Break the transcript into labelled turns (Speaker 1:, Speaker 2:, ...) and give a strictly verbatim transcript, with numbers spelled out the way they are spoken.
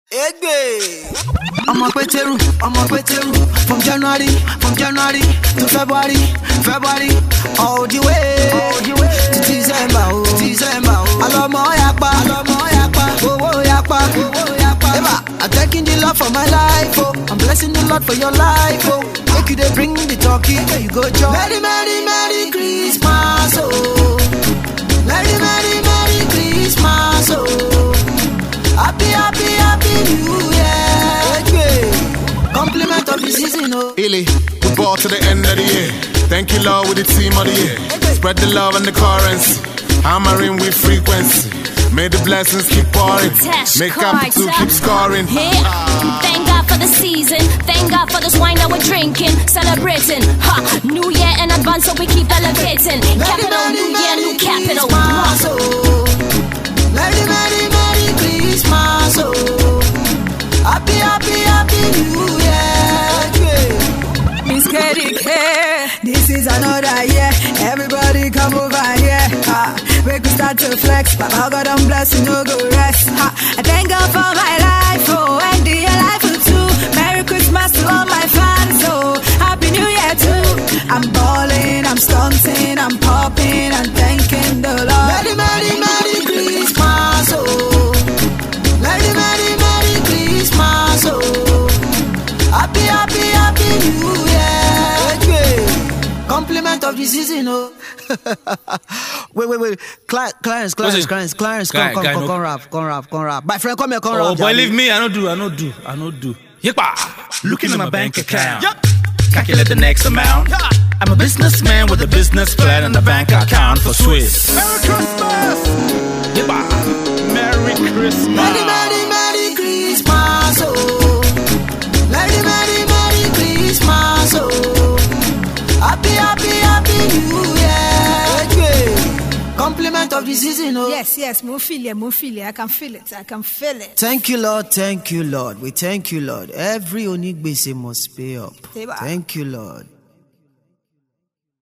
Speaker 1: Egbe. I'm a Peteru, I'm a Peteru. From January, from January to February, February, all the way, all the way to December, oh, December. Alomo yakpa, alomo yakpa, oh oh yakpa, oh oh yakpa. Eva, I'm thanking the Lord for my life, oh. I'm blessing the Lord for your life, oh. Make you they bring the turkey, there you go, Joe. Merry, merry, merry Christmas, oh. Merry, merry, merry Christmas, oh. Happy, happy, happy New Year. Compliment of the season, oh.
Speaker 2: Illy, we brought to the end of the year. Thank you, Lord, with the team of the year. Spread the love and the currency. Hammering with frequency. May the blessings keep pouring. Make capital keep scoring.
Speaker 3: Hey, thank God for the season. Thank God for this wine that we're drinking. Celebrating. Ha, New Year in advance, so we keep elevating. Capital, New Year, new capital.
Speaker 1: Merry, merry, merry Christmas, oh. Happy, happy, happy New Year.
Speaker 4: Miss Katie K, this is another year. Everybody come over here. Ha, we could start to flex. Papa God I'm blessed, no go rest. Ha, I thank God for my life, oh, and the life too. Merry Christmas to all my fans, oh. Happy New Year too. I'm balling, I'm stunting, I'm popping, I'm thanking the Lord.
Speaker 1: Merry, merry, merry Christmas, oh. Merry, merry, merry Christmas, oh. Happy, happy, happy New Year. Compliment of the season, oh. wait, wait, wait. Cla Clarence, Clarence, Clarence, Clarence, come, come, come, come rap, come rap, come rap. My friend, come here, come
Speaker 5: oh,
Speaker 1: rap.
Speaker 5: Oh, boy, leave me. I don't do, I don't do, I don't do. Yepa. Looking at my bank account. Yep. Calculate the next amount. Yeah. I'm a businessman with a business plan and a bank account for Swiss.
Speaker 2: Merry Christmas!
Speaker 5: Yepa. Merry Christmas.
Speaker 1: Merry, merry, merry Christmas, oh. Merry, merry, merry Christmas, oh. Happy, happy, happy New Year. Compliment of the season, oh.
Speaker 4: Yes, yes, more feel it, more feel it. I can feel it, I can feel it.
Speaker 1: Thank you, Lord, thank you, Lord. We thank you, Lord. Every Onigbese must pay up. Thank you, Lord.